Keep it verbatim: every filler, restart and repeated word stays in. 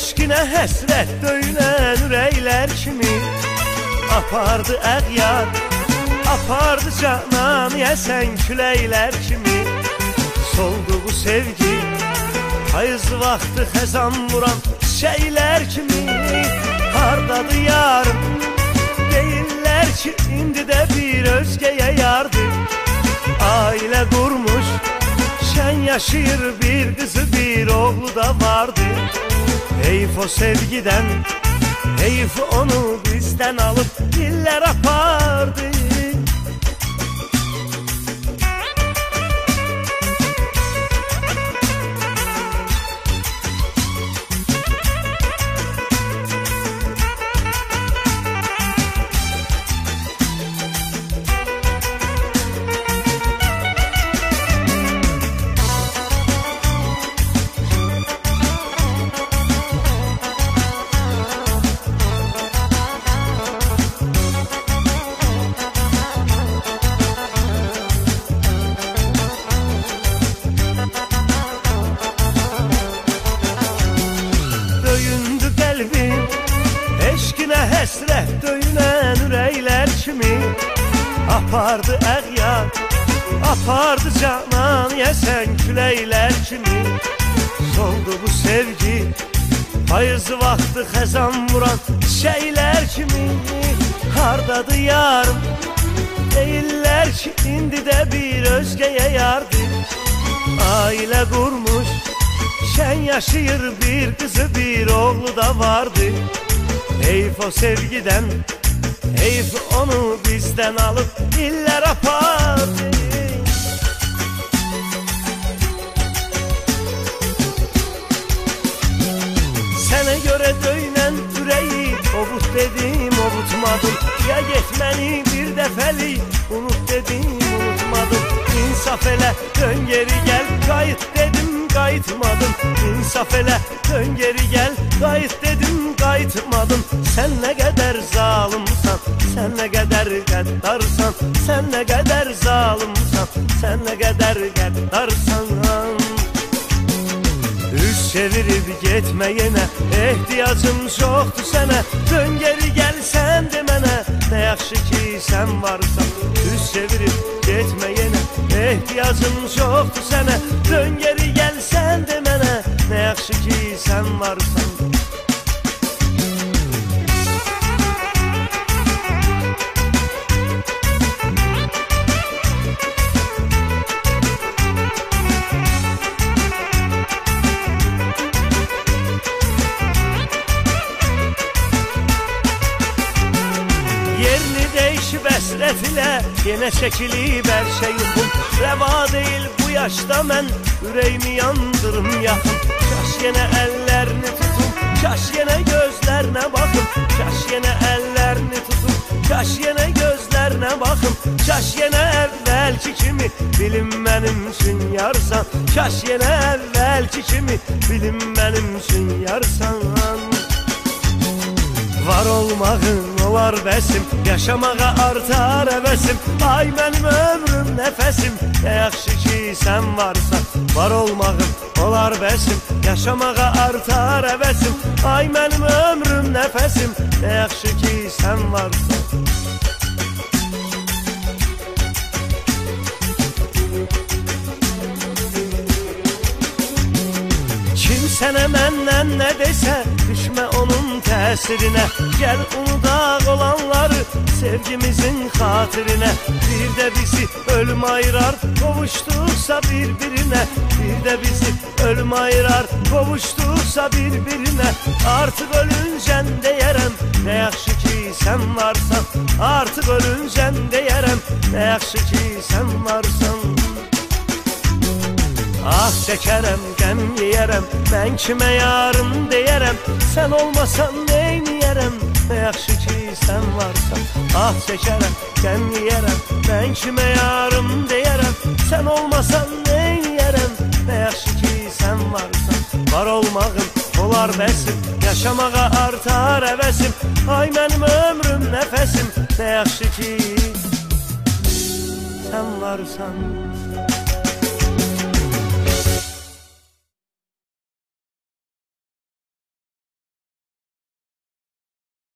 eşqinə həsrət döyünən ürəklər kimi apardı əğyar, apardı canan yəsən küləklər kimi. Soldu bu sevgi payız vaxtı xəzan vuran çiçəklər kimi. Hardadır yarım deyirlər ki, indi də bir özgəyə yardı. Ailə qurmuş şən yaşayır, bir qızı bir oğlu da vardı. Heyf o sevgiden, heyf onu bizden alıp diller apardı. Eşqinə həsrət döyünən ürəklər kimi apardı əğyar, apardı canan yəsən küləklər kimi. Soldu bu sevgi payız vaxtı xəzan vuran çiçəklər kimi. Hardadır yarım deyirlər ki, indi də bir özgəyə yardı. Ailə qurmuş şən yaşayır, bir qızı bir oğlu da vardı. Heyf o sevgiden, heyf onu bizden alıp diller apardı. Sənə görə döyünən ürəyi ovut dedim, ovutmadım. Ya getməni bir dəfəlik unut dedim, unutmadım. İnsaf elə, dön geri gəl, qayıt dedim, qayıtmadım. İnsaf elə, dön geri gəl, qayıt dedim, qayıtmadım. Sən nə qədər zalımsan, sən nə qədər qəddarsan, sən nə qədər zalımsan, sən nə qədər qəddarsan. Üz çevirib getməyənə ehtiyacım çoxdur sənə. Dön geri gəl sən de mənə, nə yaxşı ki sən varsan. Üz çevirib getməyənə ehtiyacım çoxdur sənə. Dön geri gəl sən de mənə, nə yaxşı ki sən varsan. Yerini değişib əsrət ilə yenə çəkilib hər şey yuxum. Rəva deyil bu yaşda mən ürəyimi yandırım yaxın. Kaş yenə əllərini tutum, kaş yenə gözlərinə baxım. Kaş yenə əllərini tutum, kaş yenə gözlərinə baxım. Kaş yenə əvvəlki kimi bilim mənim üçün yarsan. Kaş yenə əvvəlki kimi bilim mənim üçün yarsan. Var olmağın olar bəsim, yaşamağa artar əvəsim. Ay mənim ömrüm nəfəsim, nə yaxşı ki sən varsan. Var olmağın olar bəsim, yaşamağa artar əvəsim. Ay mənim ömrüm nəfəsim, nə yaxşı ki sən varsan. Kim sənə məndən nə desə, düşmə onun təsirinə. Gəl unudaq olanları sevgimizin xatirinə. Bir də bizi ölüm ayırar, qovuşduqsa bir-birinə. Bir də bizi ölüm ayırar, qovuşduqsa bir-birinə. Artıq ölüncən deyərəm, nə yaxşı ki sən varsan. Artıq ölüncən deyərəm, nə yaxşı ki sən varsan. Ah çəkərəm, qəm yeyərəm, mən kimə yarım deyərəm. Sən olmasan neyniyərəm, nə yaxşı ki sən varsan. Ah çəkərəm, qəm yeyərəm, mən kimə yarım deyərəm. Sən olmasan neyniyərəm, nə yaxşı ki sən varsan. Var olmağın olar bəsim, yaşamağa artar əvəsim. Ay mənim ömrüm nəfəsim, nə yaxşı ki sən varsan.